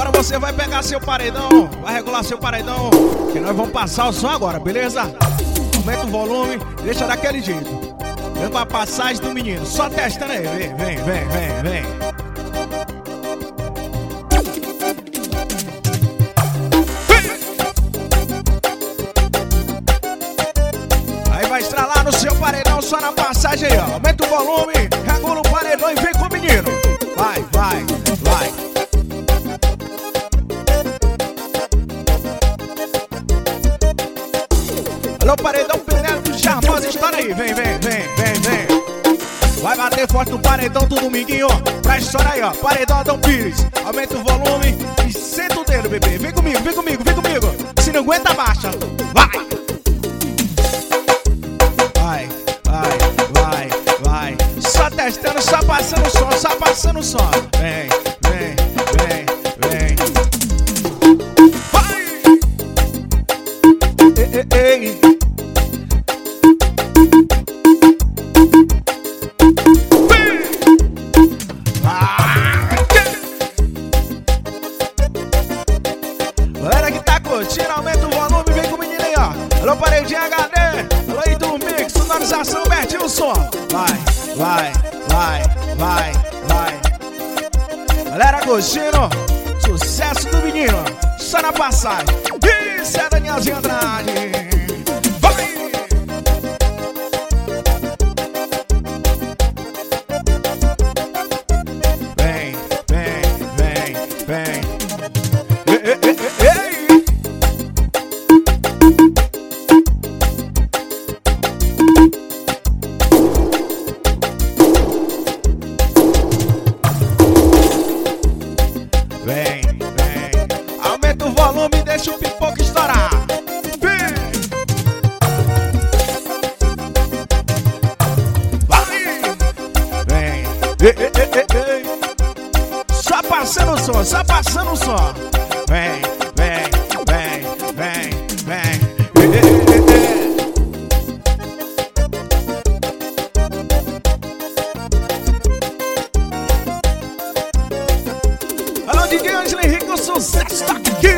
Agora você vai pegar seu paredão, vai regular seu paredão, que nós vamos passar o som agora, beleza? Aumenta o volume, deixa daquele jeito. Vem com a passagem do menino, só testando aí, vem. Aí vai estralar no seu paredão, só na passagem aí, ó. Aumenta o volume, regula o paredão e vem com o menino. Vai. Alô, paredão Pinelo do Charmosa, estoura aí, vem. Vai bater forte no paredão do dominguinho, pra estourar aí, ó. Paredão Adão Pires, aumenta o volume e senta o dedo, bebê. Vem comigo. Se não aguenta, baixa. Vai. Só testando, só passando o som. Vem. Vai! Ei. Galera que tá curtindo, aumenta o volume, vem com o menino aí, ó. Alô, Paredinha HD, alô, aí do Mix, sonorização, Bertinho, o som. Vai. Galera curtindo, sucesso do menino, só na passagem. Isso é Danielzinho Andrade. Vai! Vem. Ei. Vem. Aumenta o volume, deixa o pipoco estourar. Vem. Ei. Só passando o som. Vem. Alô, DJ Angelo Henrique, o sucesso tá aqui.